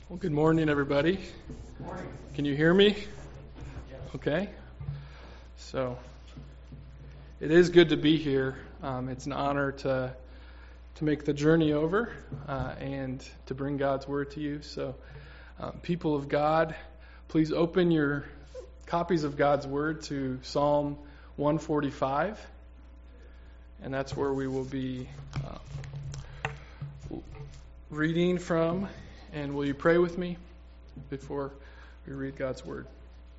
Well, good morning, everybody. Good morning. Can you hear me? Yes. Okay. So, it is good to be here. It's an honor to make the journey over and to bring God's Word to you. So, people of God, please open your copies of God's Word to Psalm 145. And that's where we will be reading from. And will you pray with me before we read God's Word?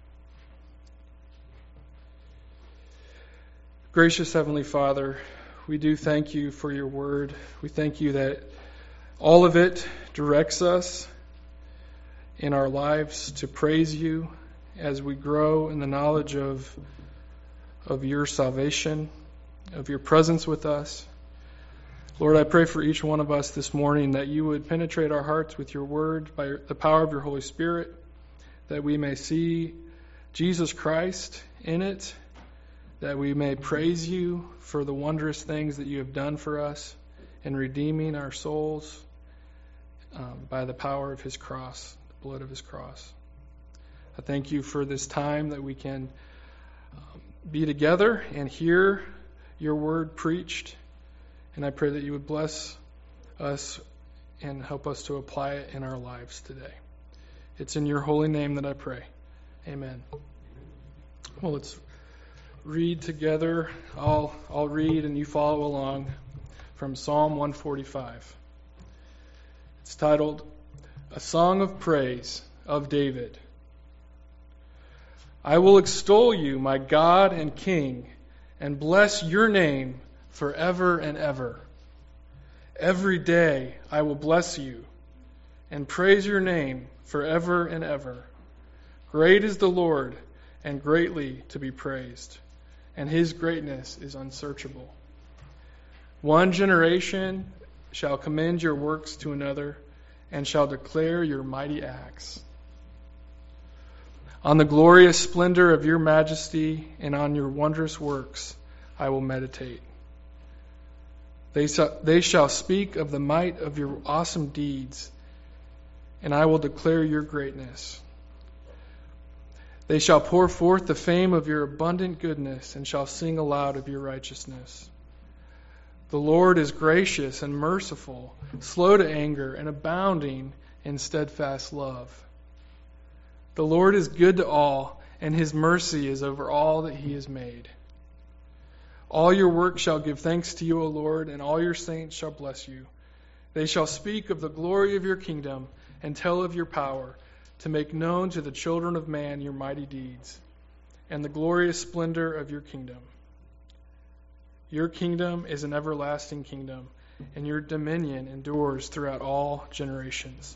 Gracious Heavenly Father, we do thank you for your Word. We thank you that all of it directs us in our lives to praise you as we grow in the knowledge of your salvation, of your presence with us. Lord, I pray for each one of us this morning that you would penetrate our hearts with your word by the power of your Holy Spirit, that we may see Jesus Christ in it, that we may praise you for the wondrous things that you have done for us in redeeming our souls by the power of his cross, the blood of his cross. I thank you for this time that we can be together and hear your word preached. And I pray that you would bless us and help us to apply it in our lives today. It's in your holy name that I pray. Amen. Well, let's read together. I'll read and you follow along from Psalm 145. It's titled, A Song of Praise of David. I will extol you, my God and King, and bless your name forever and ever. Every day I will bless you and praise your name forever and ever. Great is the Lord and greatly to be praised, and his greatness is unsearchable. One generation shall commend your works to another and shall declare your mighty acts. On the glorious splendor of your majesty and on your wondrous works I will meditate. They shall speak of the might of your awesome deeds, and I will declare your greatness. They shall pour forth the fame of your abundant goodness, and shall sing aloud of your righteousness. The Lord is gracious and merciful, slow to anger, and abounding in steadfast love. The Lord is good to all, and his mercy is over all that he has made. All your work shall give thanks to you, O Lord, and all your saints shall bless you. They shall speak of the glory of your kingdom and tell of your power, to make known to the children of man your mighty deeds and the glorious splendor of your kingdom. Your kingdom is an everlasting kingdom, and your dominion endures throughout all generations.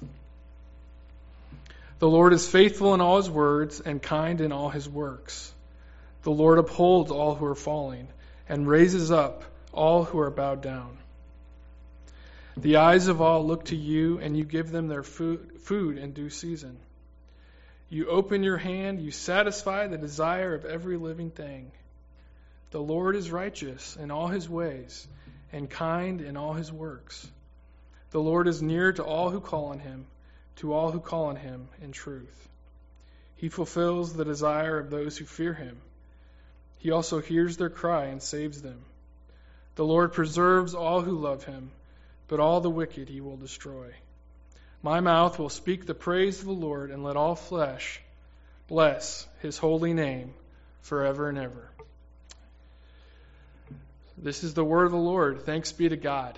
The Lord is faithful in all his words and kind in all his works. The Lord upholds all who are falling and raises up all who are bowed down. The eyes of all look to you, and you give them their food in due season. You open your hand, you satisfy the desire of every living thing. The Lord is righteous in all his ways, and kind in all his works. The Lord is near to all who call on him, to all who call on him in truth. He fulfills the desire of those who fear him. He also hears their cry and saves them. The Lord preserves all who love him, but all the wicked he will destroy. My mouth will speak the praise of the Lord, and let all flesh bless his holy name forever and ever. This is the word of the Lord. Thanks be to God.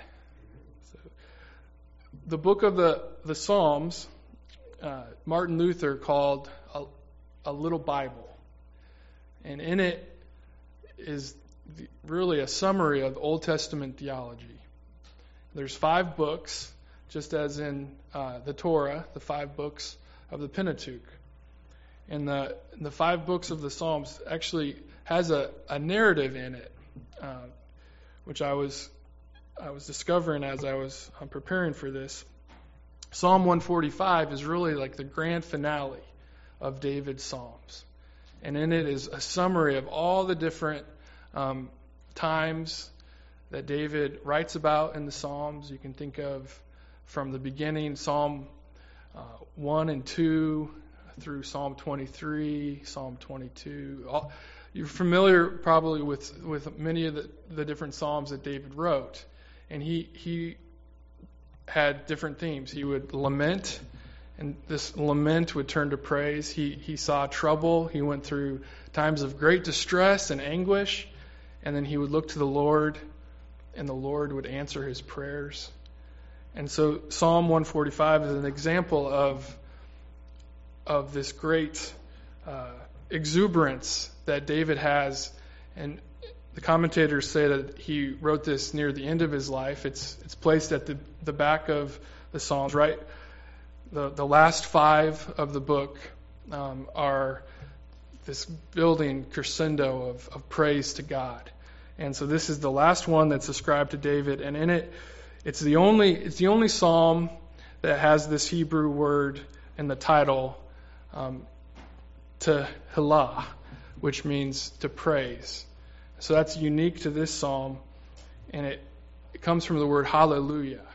The book of the Psalms, Martin Luther called a little Bible. And in it is really a summary of Old Testament theology. There's 5 books, just as in the Torah, the 5 books of the Pentateuch. And the 5 books of the Psalms actually has a narrative in it, which I was discovering as I was preparing for this. Psalm 145 is really like the grand finale of David's Psalms. And in it is a summary of all the different times that David writes about in the Psalms. You can think of from the beginning, Psalm 1 and 2 through Psalm 23, Psalm 22. You're familiar probably with many of the different Psalms that David wrote. And he had different themes. He would lament, and this lament would turn to praise. He saw trouble. He went through times of great distress and anguish. And then he would look to the Lord, and the Lord would answer his prayers. And so Psalm 145 is an example of this great exuberance that David has. And the commentators say that he wrote this near the end of his life. It's placed at the back of the Psalms, right? The last 5 of the book are this building crescendo of praise to God. And so this is the last one that's ascribed to David, and in it, it's the only psalm that has this Hebrew word in the title, tehillah, which means to praise. So that's unique to this psalm, and it comes from the word hallelujah.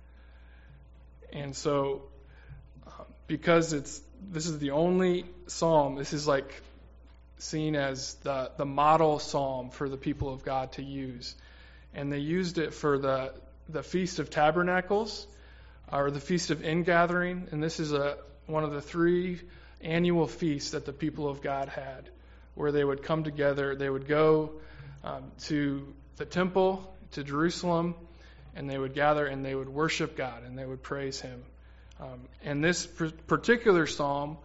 And so, because this is the only psalm, this is like seen as the model psalm for the people of God to use. And they used it for the Feast of Tabernacles, or the Feast of Ingathering, and this is one of the 3 annual feasts that the people of God had, where they would come together. They would go to the temple, to Jerusalem, and they would gather and they would worship God and they would praise Him. And this particular psalm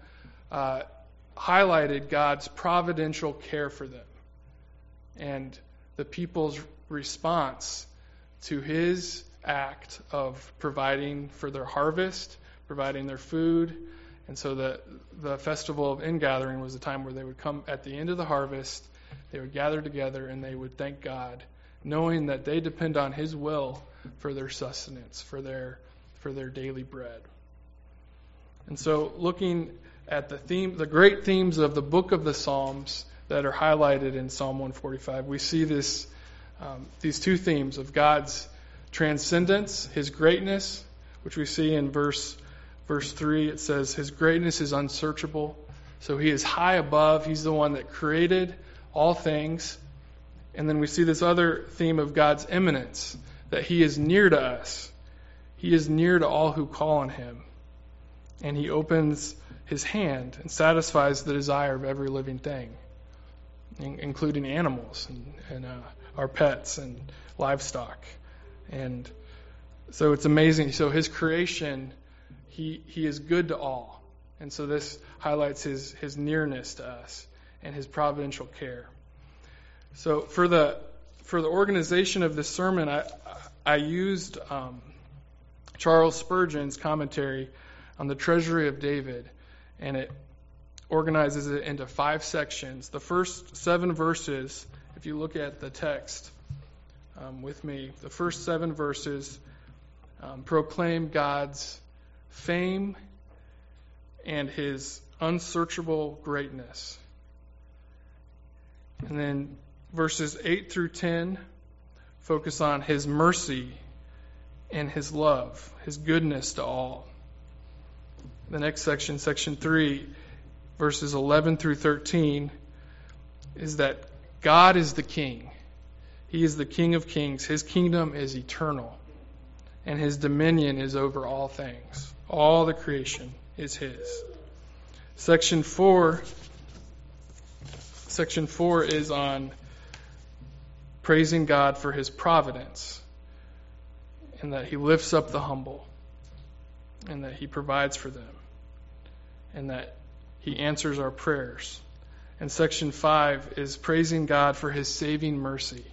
highlighted God's providential care for them and the people's response to His act of providing for their harvest, providing their food. And so the festival of Ingathering was the time where they would come at the end of the harvest, they would gather together and they would thank God, knowing that they depend on His will for their sustenance, for their daily bread. And so looking at the great themes of the book of the Psalms that are highlighted in Psalm 145, we see these 2 themes of God's transcendence, His greatness, which we see in verse 3. It says, His greatness is unsearchable. So He is high above. He's the one that created all things. And then we see this other theme of God's immanence, that He is near to us. He is near to all who call on Him. And He opens His hand and satisfies the desire of every living thing, including animals and our pets and livestock. And so it's amazing. So His creation, He is good to all. And so this highlights His nearness to us and His providential care. So for the organization of this sermon, I used Charles Spurgeon's commentary on the Treasury of David, and it organizes it into 5 sections. The first 7 verses, if you look at the text with me, the first 7 verses proclaim God's fame and His unsearchable greatness. And then verses 8 through 10 focus on His mercy and His love, His goodness to all. The next section, section 3, verses 11 through 13, is that God is the King. He is the King of kings. His kingdom is eternal, and His dominion is over all things. All the creation is His. Section 4 is on praising God for His providence, and that He lifts up the humble, and that He provides for them, and that He answers our prayers. And section 5 is praising God for His saving mercy.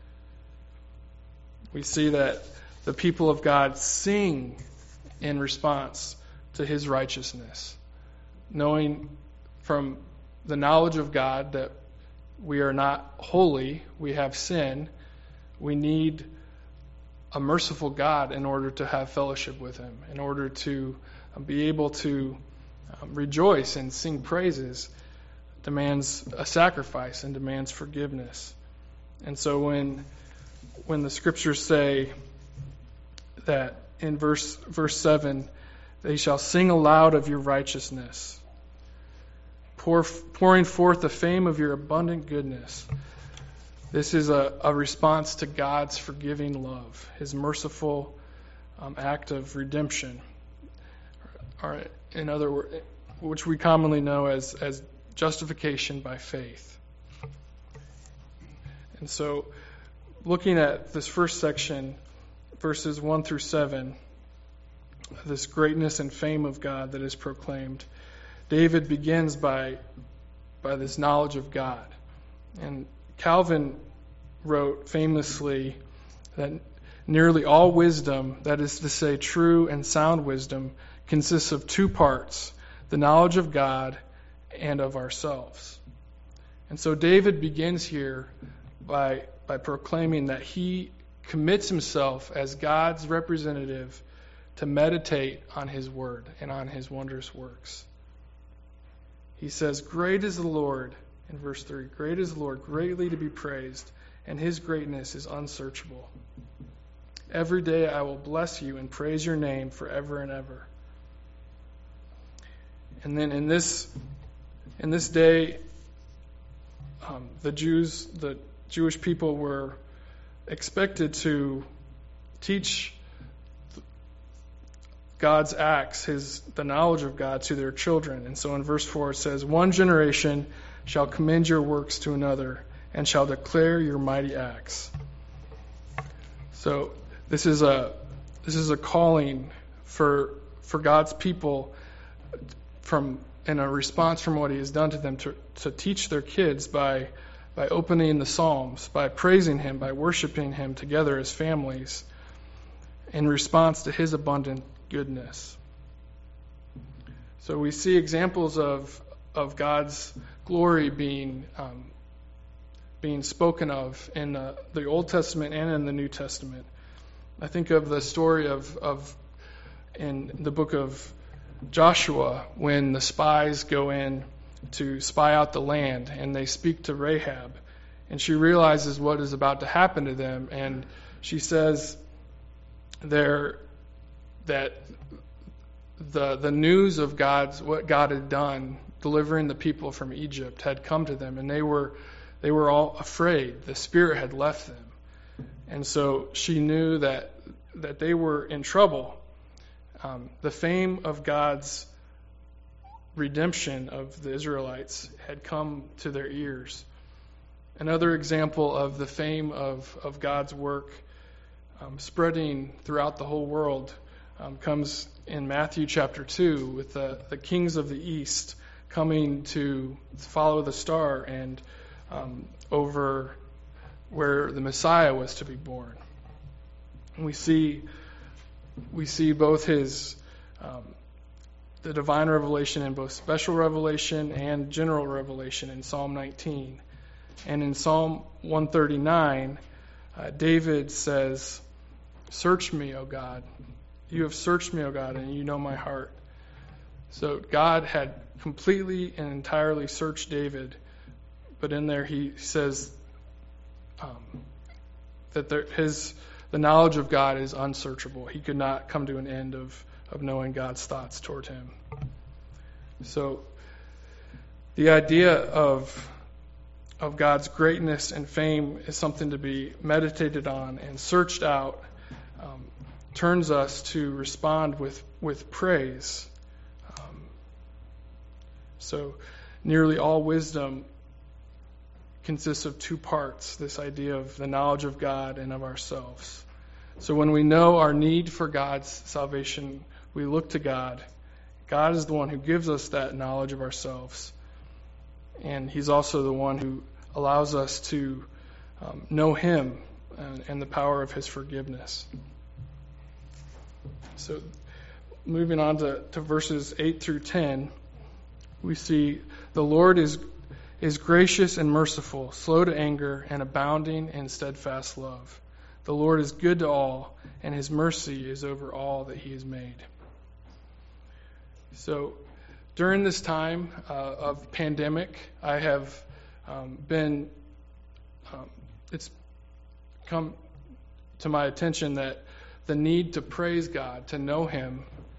We see that the people of God sing in response to His righteousness, knowing from the knowledge of God that we are not holy, we have sin, we need a merciful God in order to have fellowship with Him, in order to be able to rejoice and sing praises, demands a sacrifice and demands forgiveness. And so when the scriptures say that in verse 7 They shall sing aloud of your righteousness, pouring forth the fame of your abundant goodness. This is a response to God's forgiving love, His merciful act of redemption, or in other words, which we commonly know as justification by faith. And so, looking at this first section, verses 1 through 7, this greatness and fame of God that is proclaimed, David begins by this knowledge of God. And Calvin wrote famously that nearly all wisdom, that is to say true and sound wisdom, consists of two parts, the knowledge of God and of ourselves. And so David begins here by proclaiming that he commits himself as God's representative to meditate on His word and on His wondrous works. He says, "Great is the Lord," in verse 3, "great is the Lord, greatly to be praised, and His greatness is unsearchable. Every day I will bless you and praise your name forever and ever." And then in this day, the Jewish people were expected to teach God's acts, the knowledge of God, to their children. And so in verse 4 it says, "One generation shall commend your works to another, and shall declare your mighty acts." So this is a calling for God's people in a response from what He has done to them to teach their kids by opening the Psalms, by praising Him, by worshiping Him together as families in response to His abundant goodness. So we see examples of God's glory being spoken of in the Old Testament and in the New Testament. I think of the story of in the book of Joshua when the spies go in to spy out the land and they speak to Rahab, and she realizes what is about to happen to them, and she says there that the news of what God had done delivering the people from Egypt had come to them, and they were all afraid. The Spirit had left them, and so she knew that they were in trouble. The fame of God's redemption of the Israelites had come to their ears. Another example of the fame of God's work spreading throughout the whole world comes in Matthew chapter 2 with the kings of the east coming to follow the star and over where the Messiah was to be born. And we see both his the divine revelation in both special revelation and general revelation in Psalm 19. And in Psalm 139, David says, "Search me, O God. You have searched me, O God, and you know my heart." So God had completely and entirely searched David, but in there he says that the knowledge of God is unsearchable. He could not come to an end of knowing God's thoughts toward him. So the idea of God's greatness and fame is something to be meditated on and searched out, turns us to respond with praise. So nearly all wisdom consists of two parts, this idea of the knowledge of God and of ourselves. So when we know our need for God's salvation, we look to God. God is the one who gives us that knowledge of ourselves. And He's also the one who allows us to know Him and the power of His forgiveness. So moving on to verses 8 through 10, we see the Lord is gracious and merciful, slow to anger, and abounding in steadfast love. The Lord is good to all, and His mercy is over all that He has made. So during this time of pandemic, I have it's come to my attention that the need to praise God, to know Him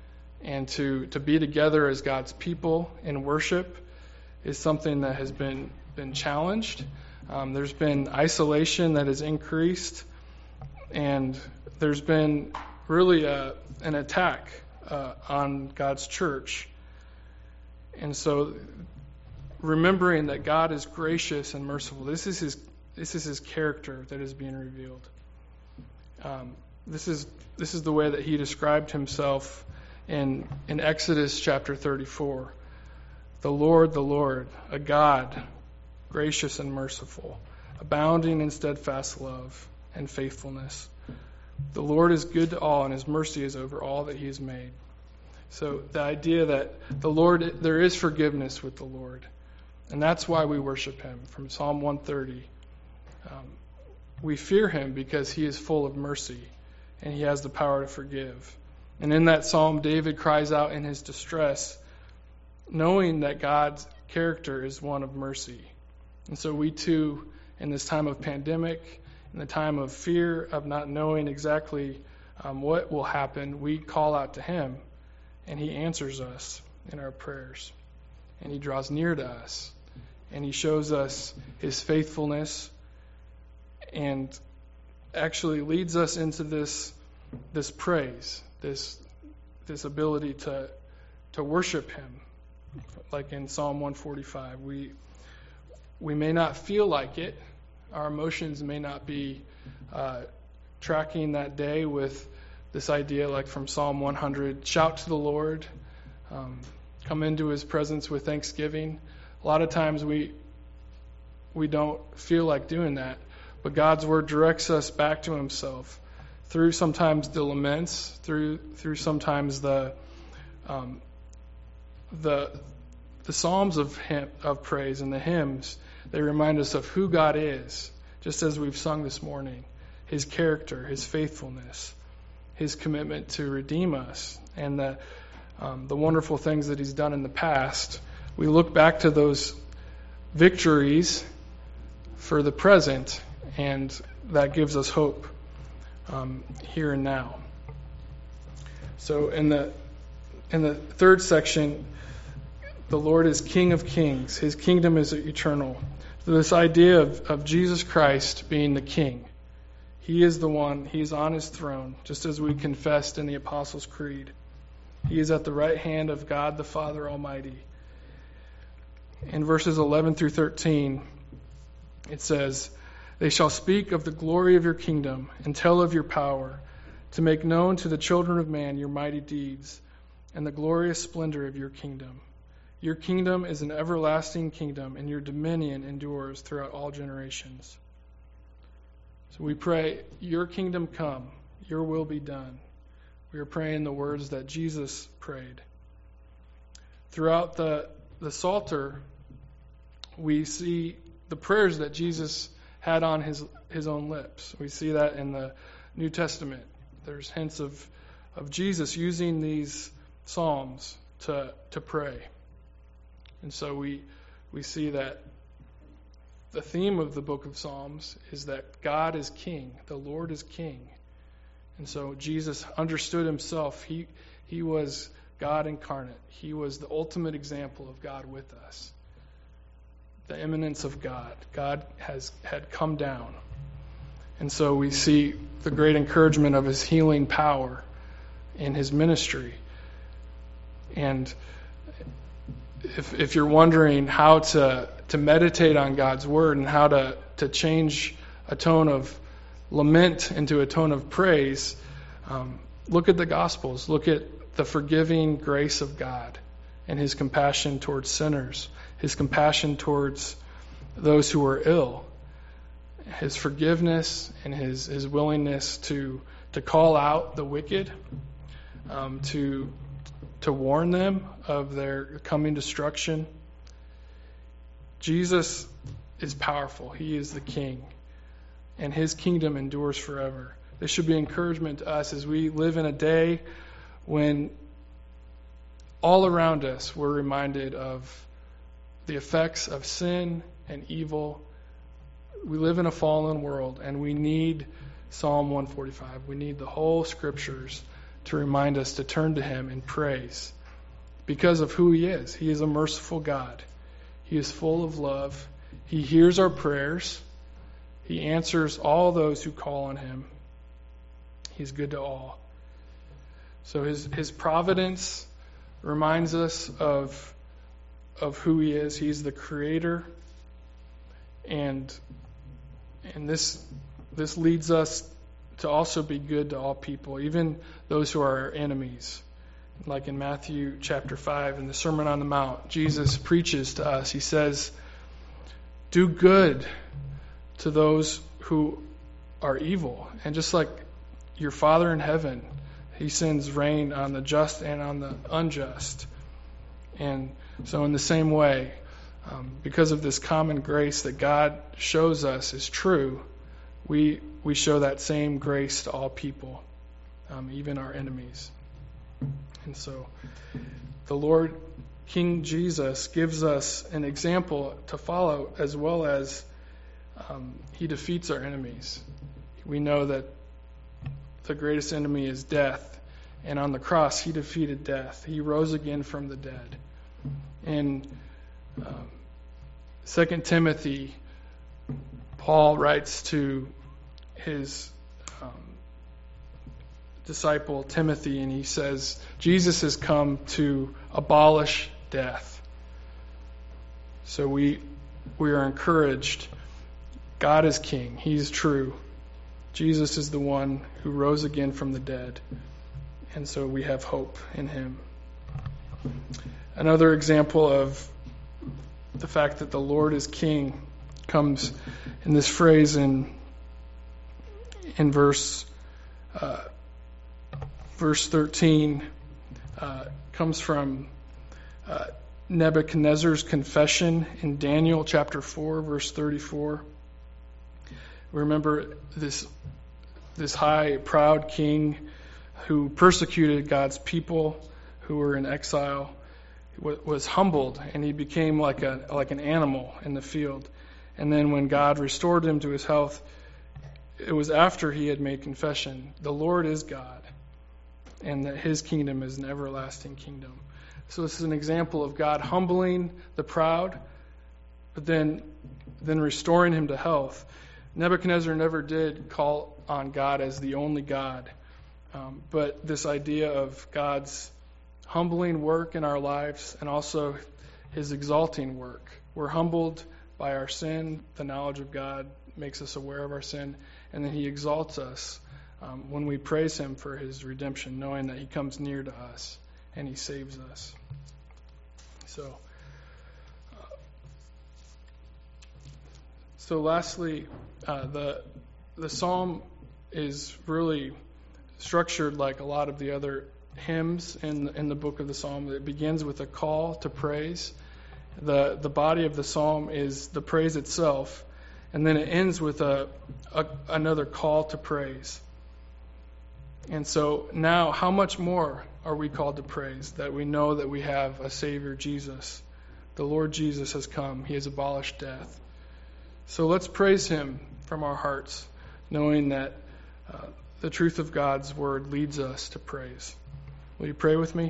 And to be together as God's people in worship is something that has been challenged. There's been isolation that has increased, and there's been really an attack on God's church. And so remembering that God is gracious and merciful, this is his character that is being revealed. This is the way that he described himself in Exodus chapter 34. The Lord, a God, gracious and merciful, abounding in steadfast love and faithfulness. The Lord is good to all, and his mercy is over all that he has made. So the idea that the Lord, there is forgiveness with the Lord, and that's why we worship him. From Psalm 130, we fear him because he is full of mercy, and he has the power to forgive. And in that psalm, David cries out in his distress, knowing that God's character is one of mercy. And so we too, in this time of pandemic, in the time of fear, of not knowing exactly what will happen, we call out to him, and he answers us in our prayers. And he draws near to us, and he shows us his faithfulness, and actually leads us into this praise, this ability to worship him. Like in Psalm 145, we may not feel like it. Our emotions may not be tracking that day with this idea, like from Psalm 100, shout to the Lord, come into his presence with thanksgiving. A lot of times we don't feel like doing that, but God's word directs us back to himself through sometimes the laments, through sometimes the psalms of praise and the hymns. They remind us of who God is, just as we've sung this morning, his character, his faithfulness, his commitment to redeem us, and the wonderful things that he's done in the past. We look back to those victories for the present, and that gives us hope here and now. So in the third section, the Lord is King of Kings. His kingdom is eternal. So this idea of Jesus Christ being the King. He is the one. He's on his throne, just as we confessed in the Apostles' Creed. He is at the right hand of God the Father Almighty. In verses 11 through 13, it says, "They shall speak of the glory of your kingdom and tell of your power, to make known to the children of man your mighty deeds and the glorious splendor of your kingdom. Your kingdom is an everlasting kingdom, and your dominion endures throughout all generations." So we pray, your kingdom come, your will be done. We are praying the words that Jesus prayed. Throughout the Psalter, we see the prayers that Jesus had on his own lips. We see that in the New Testament. There's hints of Jesus using these psalms to pray. And so we see that the theme of the book of Psalms is that God is king, the Lord is king. And so Jesus understood himself. He was God incarnate. He was the ultimate example of God with us. The immanence of God. God had come down. And so we see the great encouragement of his healing power in his ministry. And if you're wondering how to meditate on God's word and how to change a tone of lament into a tone of praise, look at the Gospels. Look at the forgiving grace of God and his compassion towards sinners, his compassion towards those who are ill, his forgiveness and his willingness to call out the wicked, to warn them of their coming destruction. Jesus is powerful. He is the King, and his kingdom endures forever. This should be encouragement to us as we live in a day when all around us we're reminded of the effects of sin and evil. We live in a fallen world, and we need Psalm 145. We need the whole scriptures to remind us to turn to Him in praise because of who He is. He is a merciful God. He is full of love. He hears our prayers. He answers all those who call on Him. He's good to all. So His providence reminds us of who He is. He's the Creator. And this leads us to also be good to all people, even those who are our enemies. Like in Matthew chapter 5, in the Sermon on the Mount, Jesus preaches to us. He says, do good to those who are evil. And just like your Father in heaven, He sends rain on the just and on the unjust. And so in the same way, because of this common grace that God shows us is true, we show that same grace to all people, even our enemies. And so the Lord, King Jesus, gives us an example to follow, as well as He defeats our enemies. We know that the greatest enemy is death, and on the cross He defeated death. He rose again from the dead. In 2 Timothy, Paul writes to his disciple Timothy, and he says, Jesus has come to abolish death. So we are encouraged. God is King. He's true. Jesus is the one who rose again from the dead. And so we have hope in Him. Another example of the fact that the Lord is King comes in this phrase in verse 13. Comes from Nebuchadnezzar's confession in Daniel chapter 4, verse 34. Remember this high, proud king who persecuted God's people who were in exile, was humbled, and he became like an animal in the field. And then when God restored him to his health, it was after he had made confession, the Lord is God, and that His kingdom is an everlasting kingdom. So this is an example of God humbling the proud, but then restoring him to health. Nebuchadnezzar never did call on God as the only God, but this idea of God's humbling work in our lives and also His exalting work. We're humbled by our sin. The knowledge of God makes us aware of our sin, and then He exalts us when we praise Him for His redemption, knowing that He comes near to us and He saves us. So lastly, the psalm is really structured like a lot of the other hymns in the book of the Psalm. It begins with a call to praise. The body of the psalm is the praise itself, and then it ends with another call to praise. And so now, how much more are we called to praise? That we know that we have a Savior, Jesus. The Lord Jesus has come. He has abolished death. So let's praise Him from our hearts, knowing that the truth of God's Word leads us to praise. Will you pray with me?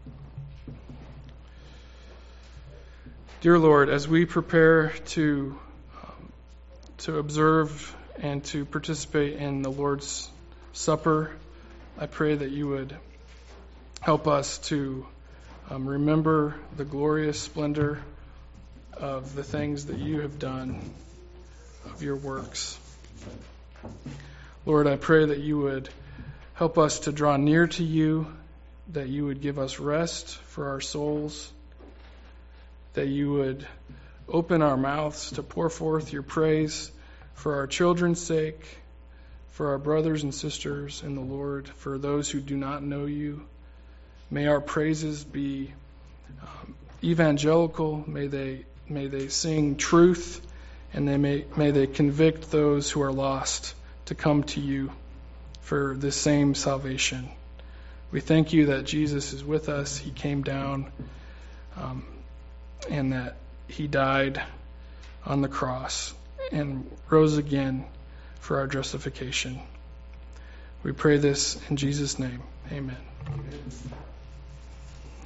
Dear Lord, as we prepare to observe and to participate in the Lord's Supper, I pray that you would help us to remember the glorious splendor of the things that you have done, of your works. Lord, I pray that you would help us to draw near to you, that you would give us rest for our souls, that you would open our mouths to pour forth your praise for our children's sake, for our brothers and sisters in the Lord, for those who do not know you. May our praises be evangelical. May they sing truth, and may they convict those who are lost to come to you for this same salvation. We thank you that Jesus is with us. He came down, and that He died on the cross and rose again for our justification. We pray this in Jesus' name. Amen.